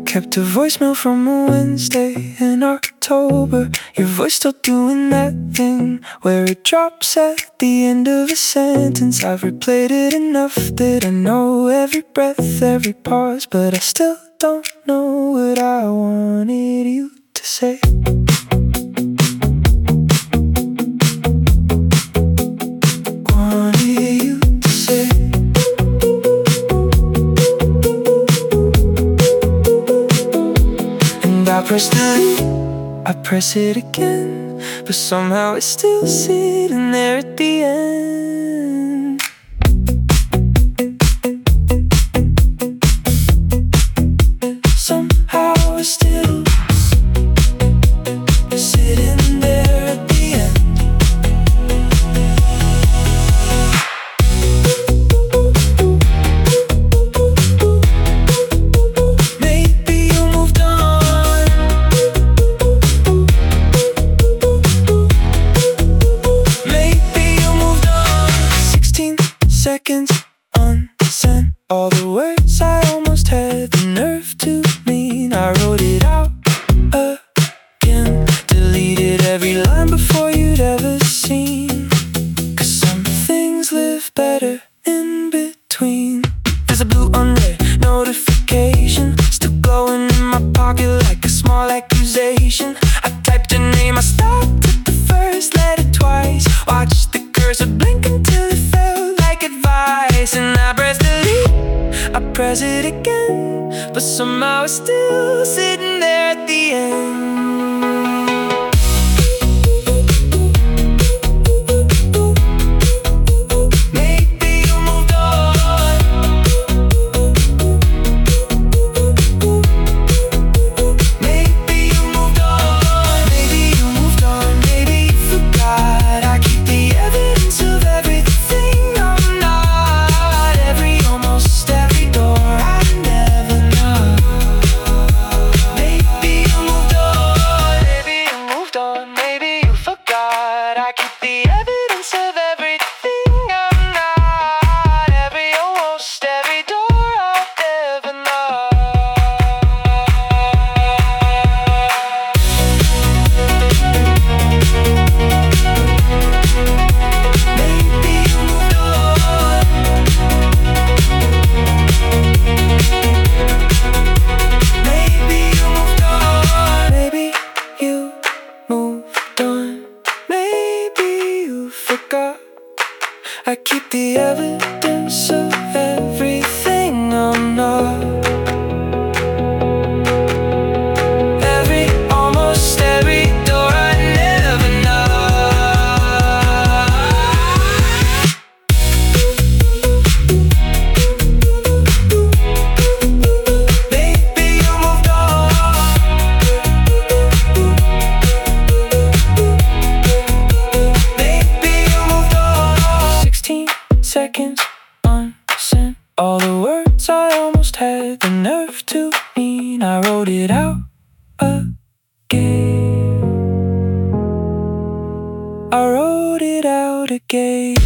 Kept a voicemail from a Wednesday in October. Your voice still doing that thing where it drops at the end of a sentence. I've replayed it enough that I know every breath, every pause, but I still don't know what I wanted you to say. Wanted you to say. I press delete, I press it again, but somehow it's still sitting there at the end. Somehow it's still sitting there at the end. Seconds unsent, all the words I almost had the nerve to mean. I wrote it out again, deleted every line before you'd ever seen. 'Cause some things live better in between. There's a blue unread notification still glowing in my pocket like a small accusation. I typed her name, I stopped at the first letter twice, watched the cursor blink until it felt like advice. And I press delete, I press it again, but somehow it's still sitting there at the end. I keep the evidence of everything I'm not, every almost every door I've ever Maybe you moved on. Maybe you moved on. Maybe you moved on. I keep the evidence of everything I'm not, every, almost every door I never knocked. Maybe you moved on. Maybe you moved on. 16 seconds unsent, all the words I almost had the nerve to mean. I wrote it out again. I wrote it out again.